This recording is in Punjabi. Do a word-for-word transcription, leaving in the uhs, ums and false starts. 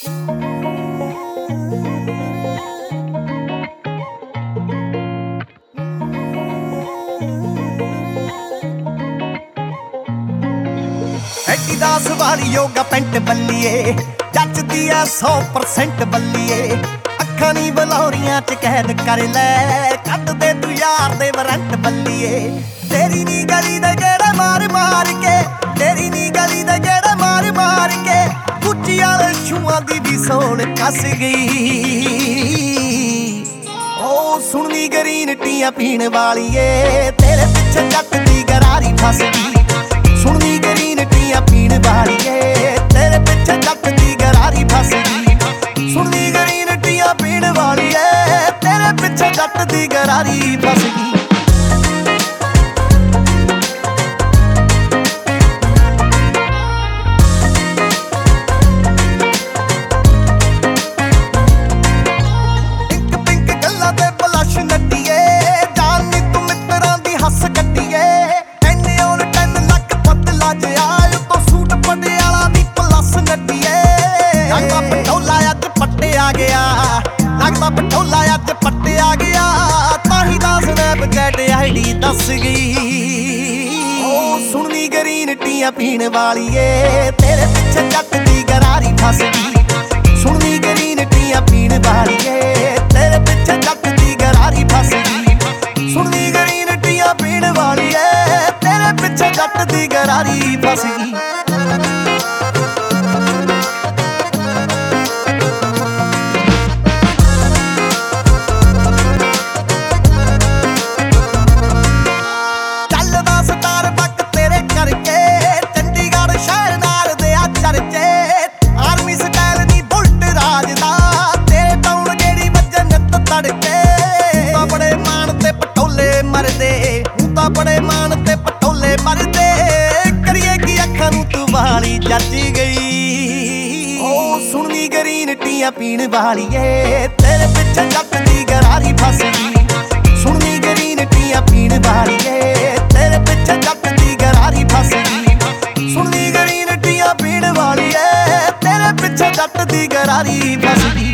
ਐਡੀਦਾਸ ਵਾਲੀ ਯੋਗਾ ਪੈਂਟ ਬੱਲੀਏ ਜੱਚਦੀ ਐ ਸੌ ਪਰਸੈਂਟ ਬੱਲੀਏ। ਅੱਖਾਂ ਨੀ ਬਲੌਰੀਆਂ ਚ ਕੈਦ ਕਰ ਲੈ, ਕੱਢ ਦੇ ਤੂੰ ਯਾਰ ਦੇ ਵਾਰੰਟ ਬੱਲੀਏ। ਤੇਰੀ ਨੀ ਗਲੀ ਦੇ ਗੇੜੇ ਮਾਰ ਮਾਰ ਕੇ, ਤੇਰੀ ਨੀ ਗਲੀ ਦੇ ਗੇੜੇ ਮਾਰ ਮਾਰ ਕੇ ਗੁੱਚੀ ਵਾਲੇ ਸ਼ੂਆਂ ਦੀ ਵੀ ਸੋਹਣ ਕੱਸ ਗਈ। ਓ ਸੁਣਨੀ ਗਰੀਨ ਟੀਆਂ ਪੀਣ ਵਾਲੀਏ, ਤੇਰੇ ਪਿੱਛੇ ਜੱਟ ਦੀ ਗਰਾਰੀ ਫਸ ਗਈ। ਸੁਣਨੀ ਗਰੀਨ ਟੀਆਂ ਪੀਣ ਵਾਲੀਏ, ਤੇਰੇ ਪਿੱਛੇ ਜੱਟ ਦੀ ਗਰਾਰੀ ਫਸ ਗਈ। ਸੁਣਨੀ ਗਰੀਨ ਟੀਆਂ ਪੀਣ ਵਾਲੀਏ, ਤੇਰੇ ਪਿੱਛੇ ਜੱਟ ਦੀ ਗਰਾਰੀ ਫਸ ਗਈ। ਲੱਗਦਾ ਪਟੋਲਾ ਅੱਜ ਪੱਟੇ ਆ ਗਿਆ, ਤਾਹੀਂ ਦਾ ਸਨੈਪਚੈਟ ਆਈਡੀ ਦੱਸ ਗਈ। ਓ ਸੁਣਨੀ ਗਰੀਨ ਟੀਆਂ ਪੀਣ ਵਾਲੀਏ, ਤੇਰੇ ਪਿੱਛੇ ਜੱਟ ਦੀ ਗਰਾਰੀ ਫਸ ਗਈ। ਸੁਣਨੀ ਗਰੀਨ ਟੀਆਂ ਪੀਣ ਵਾਲੀਏ, ਤੇਰੇ ਪਿੱਛੇ ਜੱਟ ਦੀ ਗਰਾਰੀ ਫਸ ਗਈ। ਸੁਣਨੀ ਗਰੀਨ ਟੀਆਂ ਪੀਣ ਵਾਲੀਏ, ਤੇਰੇ ਪਿੱਛੇ ਜੱਟ ਦੀ ਗਰਾਰੀ ਫਸ ਗਈ। ਬੜੇ ਮਾਣ ਤੇ ਪਟੋਲੇ ਮਰਦੇ, ਕਰੀਏ ਕੀ ਅੱਖਾਂ ਨੂੰ ਤੂੰ ਵਾਲੀ ਜੱਜ ਗਈ। ਓ ਸੁਣਨੀ ਗਰੀਨ ਟੀਆਂ ਪੀਣ ਵਾਲੀਏ, ਤੇਰੇ ਪਿੱਛੇ ਜੱਟ ਦੀ ਗਰਾਰੀ ਫਸ ਗਈ। ਸੁਣਨੀ ਗਰੀਨ ਟੀਆਂ ਪੀਣ ਵਾਲੀਏ, ਤੇਰੇ ਪਿੱਛੇ ਜੱਟ ਦੀ ਗਰਾਰੀ ਫਸ ਗਈ। ਸੁਣਨੀ ਗਰੀਨ ਟੀਆਂ ਪੀਣ ਵਾਲੀਏ, ਤੇਰੇ ਪਿੱਛੇ ਜੱਟ ਦੀ ਗਰਾਰੀ ਫਸ ਗਈ।